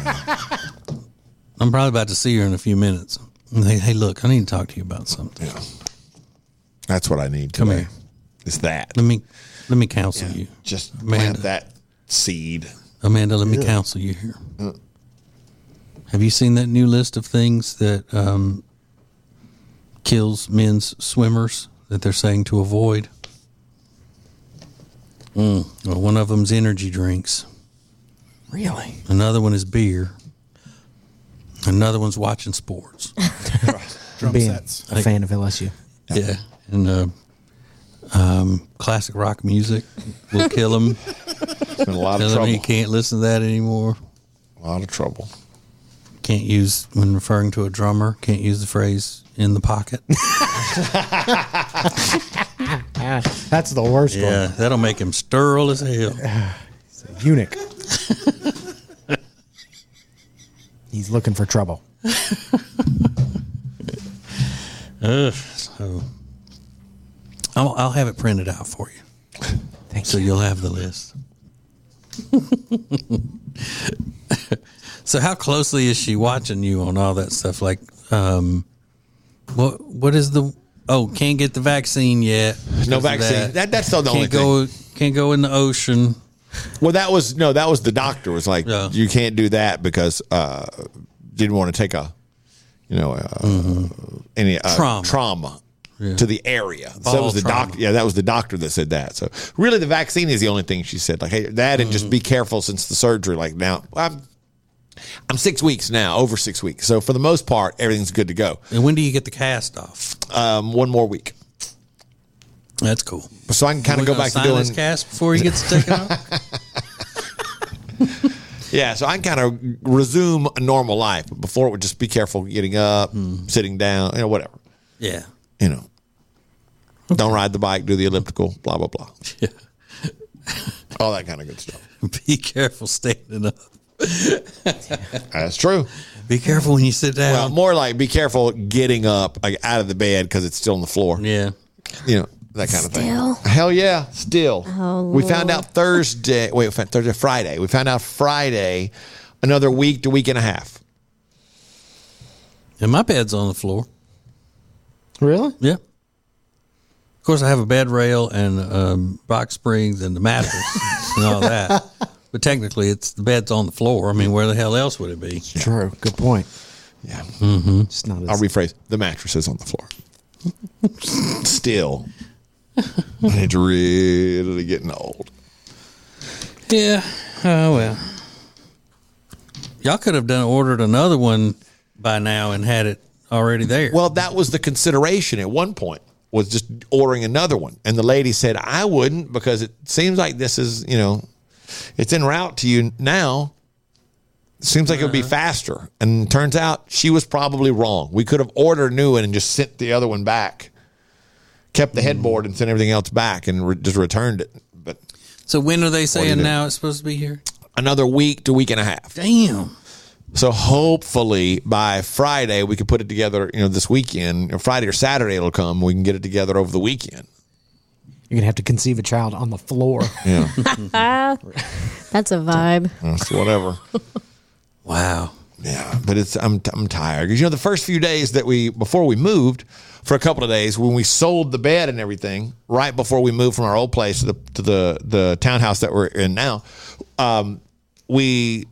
I'm probably about to see her in a few minutes. And they, hey, look, I need to talk to you about something. Yeah. That's what I need. Come today. here. It's that. Let me let me counsel you. Just Amanda. plant that seed. Amanda, let me counsel you here. Have you seen that new list of things that um, kills men's swimmers that they're saying to avoid? Mm. Well, one of them's energy drinks. Really? Another one is beer. Another one's watching sports. Drum Being sets. a fan of L S U. Yeah. And uh, um, classic rock music will kill him. It's been a lot of Tell him trouble. he can't listen to that anymore. A lot of trouble. Can't use, when referring to a drummer, can't use the phrase in the pocket. That's the worst Yeah, that'll make him sterile as hell. one. Eunuch. He's looking for trouble. Uh, so I'll, I'll have it printed out for you. Thank So you. you'll have the list. So how closely is she watching you on all that stuff? Like, um, what what is the? Oh, can't get the vaccine yet. No because of vaccine. That. That, that's still the only Can't go. Can't go in the ocean. thing. Well, that was no. That was the doctor was like, Yeah. you can't do that because uh, didn't want to take a, you know, uh, any uh, Trauma. trauma Yeah. to the area. So that Ball was the trauma. doctor. Yeah, that was the doctor that said that. So really, the vaccine is the only thing she said. Like, hey, that and just be careful since the surgery. Like now, I'm I'm six weeks now, over six weeks. So for the most part, everything's good to go. And when do you get the cast off? Um, one more week, That's cool. so I can kind We of go gonna back to sign doing. this cast before he gets to take it off. Yeah, so I can kind of resume a normal life. But before it would just be careful getting up, sitting down, you know, whatever. Yeah. You know, don't ride the bike, do the elliptical, blah blah blah, Yeah. all that kind of good stuff. Be careful standing up. That's true. Be careful when you sit down. Well, more like be careful getting up like out of the bed because it's still on the floor. yeah. You know, that kind of Still? thing. Hell yeah, still. Oh, we found Lord. out Thursday. Wait, we found Thursday, Friday. We found out Friday. Another week to week and a half. And my bed's on the floor. Really? Yeah. Of course, I have a bed rail and um, box springs and the mattress and all that. But technically, it's the bed's on the floor. I mean, where the hell else would it be? True. Good point. Yeah. It's not as I'll rephrase. The mattress is on the floor. Still. It's really getting old. Yeah. Oh, well. Y'all could have done ordered another one by now and had it already there. Well, that was the consideration at one point, was just ordering another one. And the lady said, I wouldn't because it seems like this is, you know, it's en route to you now. It seems like it would be faster. And turns out she was probably wrong. We could have ordered a new one and just sent the other one back, kept the headboard and sent everything else back and re- just returned it. But so when are they do you saying do? now it's supposed to be here? another week to week and a half. Damn. So hopefully by Friday we can put it together, you know, this weekend, or Friday or Saturday it'll come. We can get it together over the weekend. You're gonna have to conceive a child on the floor. Yeah. That's a vibe. That's whatever. Wow. Yeah, but it's I'm I'm tired because you know the first few days that we before we moved for a couple of days when we sold the bed and everything right before we moved from our old place to the to the the townhouse that we're in now, um, we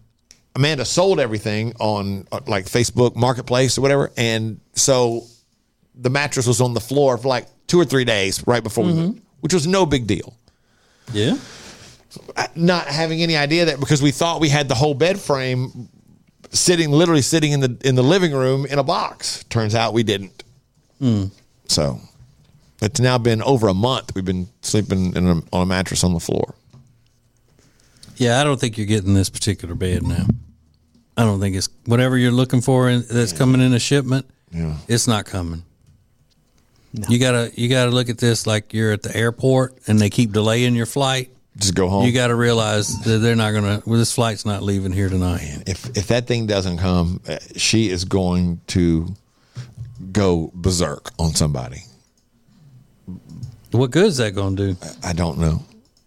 Amanda sold everything on uh, like Facebook Marketplace or whatever. And so the mattress was on the floor for like two or three days right before mm-hmm. we moved, which was no big deal. Yeah. Not having any idea that because we thought we had the whole bed frame sitting, literally sitting in the in the living room in a box. Turns out we didn't. Mm. So it's now been over a month. We've been sleeping in a, on a mattress on the floor. Yeah, I don't think you're getting this particular bed now. I don't think it's whatever you're looking for in, that's coming in a shipment. Yeah. It's not coming. No. You gotta you gotta look at this like you're at the airport and they keep delaying your flight. Just go home. You got to realize that they're not going to. Well, this flight's not leaving here tonight. If if that thing doesn't come, she is going to go berserk on somebody. What good is that going to do? I don't know.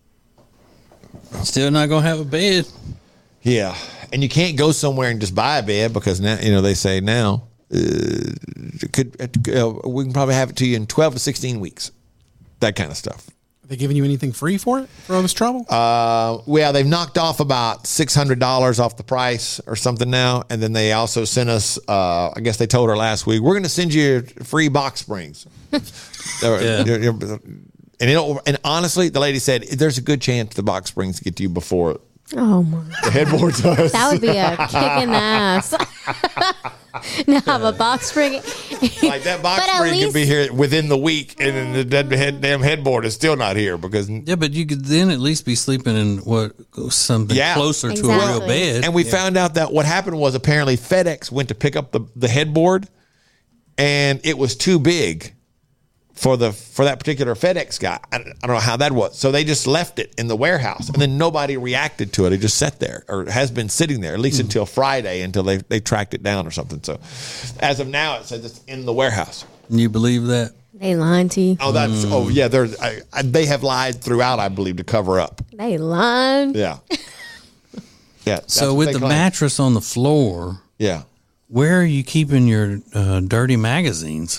Still not going to have a bed. Yeah, and you can't go somewhere and just buy a bed because now you know they say now uh, could uh, we can probably have it to you in twelve to sixteen weeks. That kind of stuff. Are they giving you anything free for it, for all this trouble? Uh, well, they've knocked off about six hundred dollars off the price or something now. And then they also sent us, uh, I guess they told her last week, we're going to send you free box springs. yeah. you're, you're, and, it'll, and honestly, the lady said, there's a good chance the box springs get to you before oh my the headboard does. That would be a kick in the ass. Now have a box spring. Like that box spring least, could be here within the week, and then the dead head, damn headboard is still not here because yeah, but you could then at least be sleeping in what something yeah, closer exactly. to a real bed. And we yeah. found out that what happened was apparently FedEx went to pick up the, the headboard, and it was too big for the for that particular FedEx guy. I, I don't know how that was. So they just left it in the warehouse, and then nobody reacted to it. It just sat there, or has been sitting there at least mm. until Friday, until they they tracked it down or something. So as of now, it says it's in the warehouse. You believe that? They lied to you. Oh, that's mm. oh yeah. They're I, I, they have lied throughout, I believe, to cover up. They lied. Yeah. Yeah. So with the claim. mattress on the floor. Yeah. Where are you keeping your uh, dirty magazines?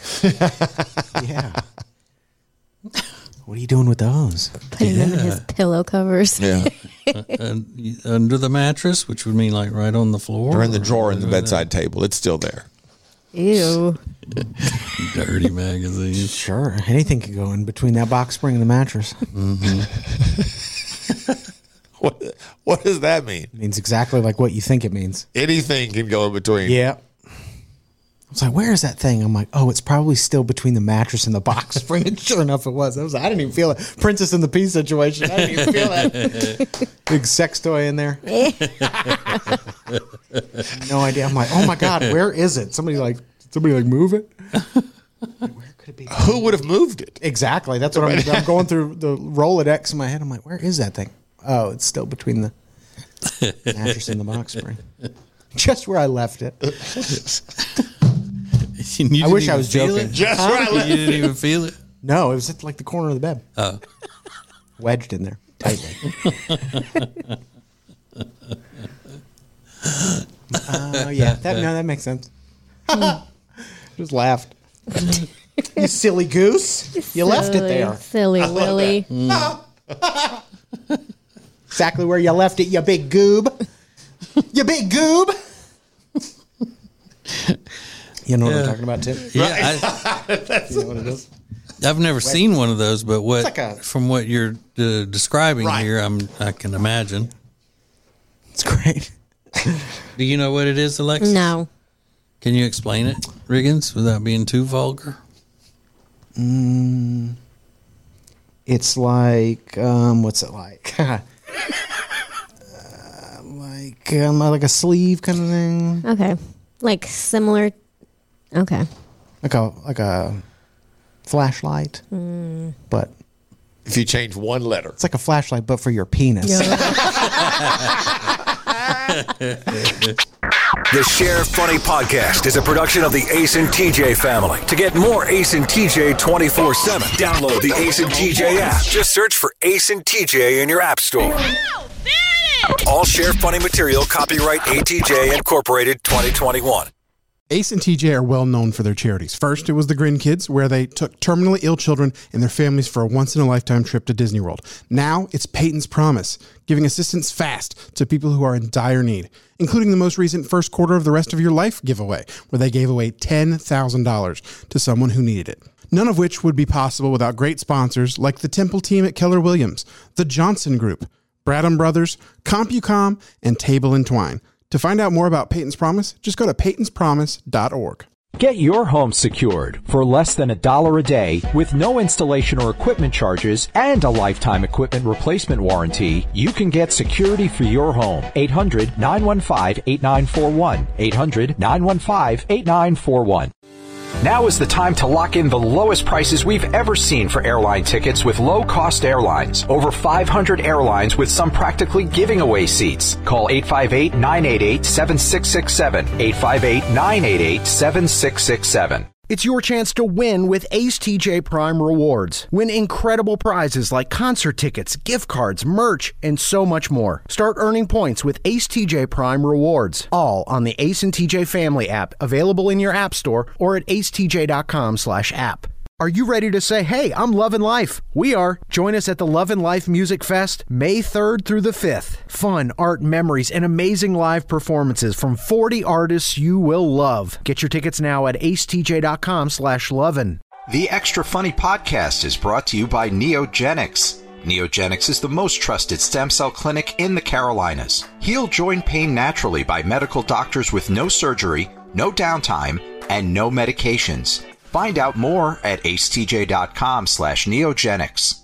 Yeah. What are you doing with those? Putting yeah. them in his pillow covers. Yeah. uh, uh, under the mattress, which would mean like right on the floor? Or in the drawer in the bedside that? table. It's still there. Ew. Dirty magazines. Sure. Anything could go in between that box spring and the mattress. Mm-hmm. What what does that mean? It means exactly like what you think it means. Anything can go in between. Yeah. I was like, where is that thing? I'm like, oh, it's probably still between the mattress and the box spring. And sure enough, it was. I was like, I didn't even feel it. Princess and the Pea situation. I didn't even feel that. Big sex toy in there. No idea. I'm like, oh my God, where is it? Somebody like, somebody like move it? Where could it be? Who would have moved it? Exactly. That's what I'm, I'm going through the Rolodex in my head. I'm like, where is that thing? Oh, it's still between the mattress and the box spring. Just where I left it. I wish I was joking. Just huh? where I left You didn't even feel it? No, it was at like the corner of the bed. Oh. Wedged in there tightly. Oh, uh, yeah. That, no, that makes sense. Just laughed. You silly goose. You silly, left it there. Silly Willy. Mm. Exactly where you left it, you big goob. You big goob. You know what yeah. I'm talking about, Tim? Yeah. I, you know what it is? I've never Wet. seen one of those, but what like a, from what you're uh, describing right. here, I'm I can imagine. It's great. Do you know what it is, Alexis? No. Can you explain it, Riggins, without being too vulgar? Mm, it's like, um, what's it like? uh, like, um, like a sleeve kind of thing. Okay. Like similar. Okay. Like a like a flashlight, mm. but if you change one letter, it's like a flashlight, but for your penis. Yeah. The Share Funny Podcast is a production of the Ace and T J family. To get more Ace and T J twenty-four seven, download the Ace and T J app. Just search for Ace and T J in your app store. All Share Funny material copyright A T J Incorporated twenty twenty-one. Ace and T J are well known for their charities. First, it was the Grin Kids, where they took terminally ill children and their families for a once-in-a-lifetime trip to Disney World. Now, it's Peyton's Promise, giving assistance fast to people who are in dire need, including the most recent first quarter of the rest of your life giveaway, where they gave away ten thousand dollars to someone who needed it. None of which would be possible without great sponsors like the Temple team at Keller Williams, the Johnson Group, Bradham Brothers, CompuCom, and Table and Twine. To find out more about Peyton's Promise, just go to peytons promise dot org. Get your home secured for less than a dollar a day with no installation or equipment charges and a lifetime equipment replacement warranty. You can get security for your home. eight hundred, nine one five, eight nine four one. eight hundred, nine one five, eight nine four one. Now is the time to lock in the lowest prices we've ever seen for airline tickets with low-cost airlines. Over five hundred airlines with some practically giving away seats. Call eight five eight, nine eight eight, seven six six seven. eight five eight, nine eight eight, seven six six seven. It's your chance to win with Ace T J Prime Rewards. Win incredible prizes like concert tickets, gift cards, merch, and so much more. Start earning points with Ace T J Prime Rewards. All on the Ace and T J Family app, available in your app store or at ace t j dot com slash app. Are you ready to say, hey, I'm loving life? We are. Join us at the Love and Life Music Fest, May third through the fifth. Fun, art, memories, and amazing live performances from forty artists you will love. Get your tickets now at ace t j dot com slash lovin'. The Extra Funny podcast is brought to you by Neogenics. Neogenics is the most trusted stem cell clinic in the Carolinas. Heal joint pain naturally by medical doctors with no surgery, no downtime, and no medications. Find out more at ace t j dot com slash neogenics.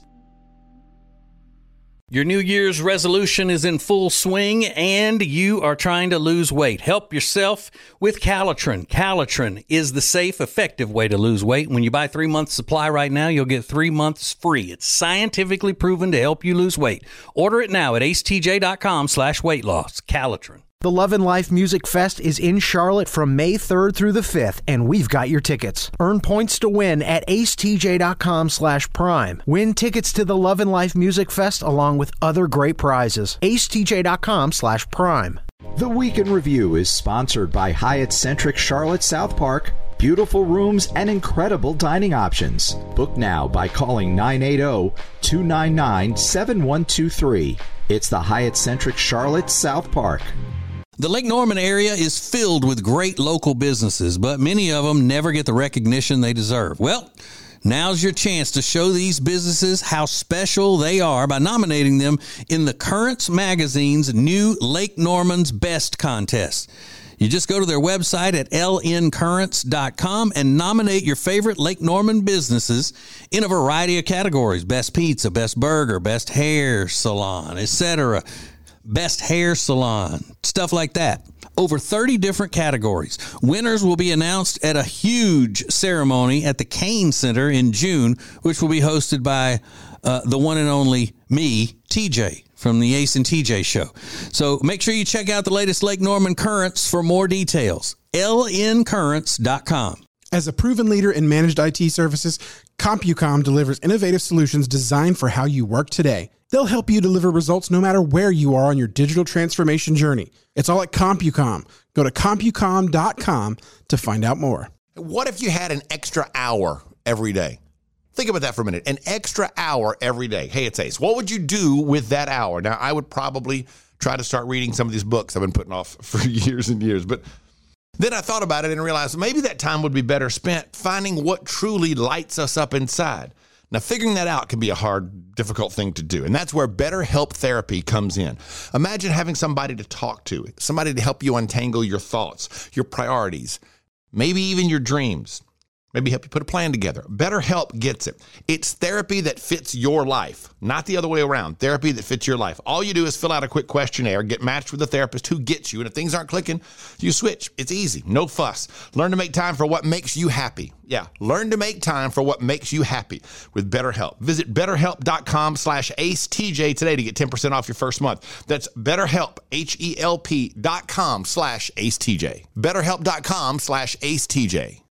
Your New Year's resolution is in full swing and you are trying to lose weight. Help yourself with Calitrin. Calitrin is the safe, effective way to lose weight. When you buy three months supply right now, you'll get three months free. It's scientifically proven to help you lose weight. Order it now at ace t j dot com slash weight loss. Calitrin. The Love and Life Music Fest is in Charlotte from May third through the fifth, and we've got your tickets. Earn points to win at ace t j dot com slash prime. Win tickets to the Love and Life Music Fest along with other great prizes. ace t j dot com slash prime. The Week in Review is sponsored by Hyatt-centric Charlotte South Park. Beautiful rooms and incredible dining options. Book now by calling nine eight zero, two nine nine, seven one two three. It's the Hyatt-centric Charlotte South Park. The Lake Norman area is filled with great local businesses, but many of them never get the recognition they deserve. Well, now's your chance to show these businesses how special they are by nominating them in the Currents Magazine's new Lake Norman's Best contest. You just go to their website at l n currents dot com and nominate your favorite Lake Norman businesses in a variety of categories. Best pizza, best burger, best hair salon, et cetera. Best hair salon, stuff like that. Over thirty different categories. Winners will be announced at a huge ceremony at the Kane Center in June, which will be hosted by uh, the one and only me, T J, from the Ace and T J show. So make sure you check out the latest Lake Norman Currents for more details. l n currents dot com. As a proven leader in managed I T services, CompuCom delivers innovative solutions designed for how you work today. They'll help you deliver results no matter where you are on your digital transformation journey. It's all at CompuCom. Go to CompuCom dot com to find out more. What if you had an extra hour every day? Think about that for a minute. An extra hour every day. Hey, it's Ace. What would you do with that hour? Now, I would probably try to start reading some of these books I've been putting off for years and years. But then I thought about it and realized maybe that time would be better spent finding what truly lights us up inside. Now, figuring that out can be a hard, difficult thing to do, and that's where BetterHelp Therapy comes in. Imagine having somebody to talk to, somebody to help you untangle your thoughts, your priorities, maybe even your dreams. Maybe help you put a plan together. BetterHelp gets it. It's therapy that fits your life, not the other way around. Therapy that fits your life. All you do is fill out a quick questionnaire, get matched with a therapist who gets you, and if things aren't clicking, you switch. It's easy. No fuss. Learn to make time for what makes you happy. Yeah, learn to make time for what makes you happy with BetterHelp. Visit betterhelp.com slash AceTJ today to get ten percent off your first month. That's BetterHelp, H-E-L-P dot com slash AceTJ. BetterHelp.com slash AceTJ.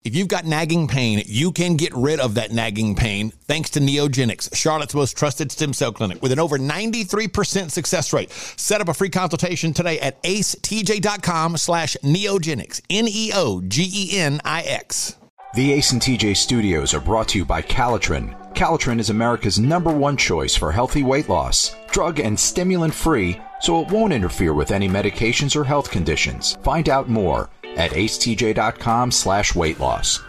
If you've got nagging pain, you can get rid of that nagging pain thanks to Neogenics, Charlotte's most trusted stem cell clinic with an over ninety-three percent success rate. Set up a free consultation today at acetj.com slash neogenics, N E O G E N I X. The Ace and T J studios are brought to you by Calitrin. Calitrin is America's number one choice for healthy weight loss. Drug and stimulant free, so it won't interfere with any medications or health conditions. Find out more at acetj.com slash weight loss.